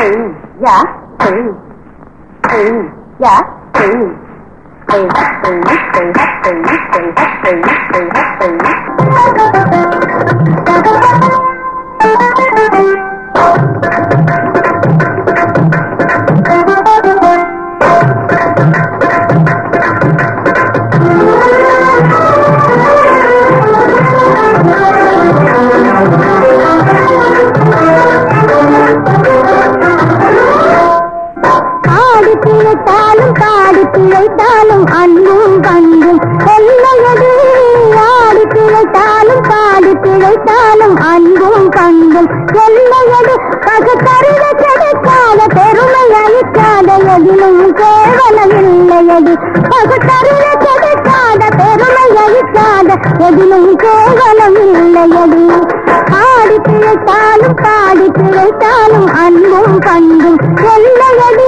dạ dạ பிழைத்தாலும் அன்பும் பண்பும் எல்லையது. ஆடி பிழைத்தாலும் பாடி பிழைத்தாலும் அன்பும் பண்பும் எல்லையது. பகுத்தறித கிடைக்காத பெருமை அளிக்காத எதிலும் கேவலம் இல்லையது. பகுத்தறித கிடைக்காத பெருமை அளிக்காத எதிலும் கேவலம் இல்லையது. ஆடி பிழைத்தாலும் பாடி பிழைத்தாலும் அன்பும் பண்பும் எல்லையது.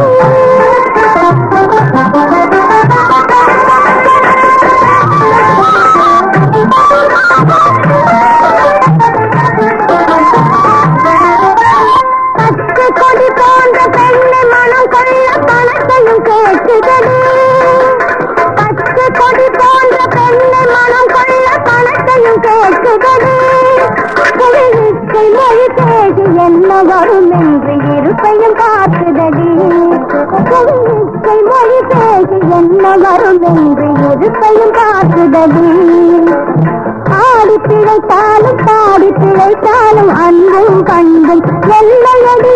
பச்சை கொடி போன்ற பெண்ணை மனம் கொள்ள பணத்தையும் கேட்குதடி. பச்சை கொடி போன்ற பெண்ணை மனம் கொள்ள பணத்தையும் கேட்குதடி. குளிர்க்கை மொழி பேசி என்ன வரும் என்று இருப்பையும் காத்துதடி. குளிர்க்கை மொழி பேசி என்ன வரும் என்று இருப்பையும் காத்துதடி. ஆடி பிழைத்தாலும் பாடி பிழைத்தாலும் அன்பும் பண்பும் எல்லையடி.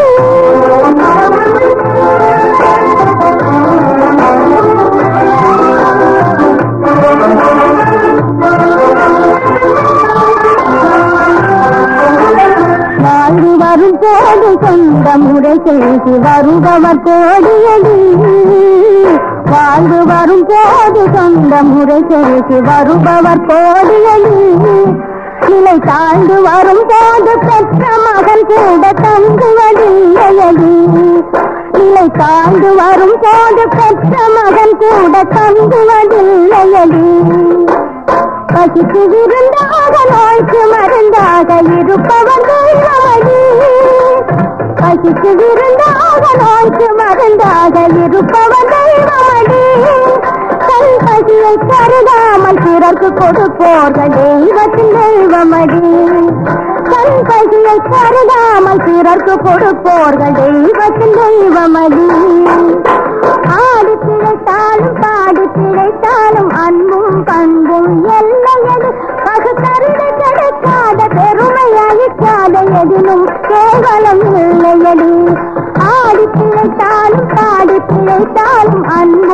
வாழ்வு வரும் போது சொந்த முறை செய்து வருபவர் கோடியடி. வாழ்வு வரும் போது சொந்த முறை செய்து வருபவர் கோடியடி. நிலை தாழ்ந்து வரும் போது பெற்ற மகன் கூட தங்குவதில்லையடி. நிலை தாழ்ந்து வரும் போது பெற்ற மகன் கூட தங்குவதில்லையடி. பசிக்கு விருந்தாக நோய்க்கு மருந்தாக இருப்பவன் தெய்வமடி. பசிக்கு விருந்தாக நோய்க்கு மருந்தாக இருப்பவன் தெய்வமடி. தன் பசியை கருதாமல் பிறர்க்கு கொடுப்போர்கள் தெய்வத்தின் தெய்வமடி. தன் பசியை கருதாமல் பிறர்க்கு கொடுப்போர்கள் தெய்வத்தின் தெய்வமடி. ஆடி பிழைத்தாலும் பாடி பிழைத்தாலும் அன்பும் பண்பும் எல்லையது. பகுத்தறித கிடைக்காத பெருமை அளிக்காத எதிலும் கேவலம் இல்லையடி. ஆடி பிழைத்தாலும் பாடி பிழைத்தாலும் அன்பு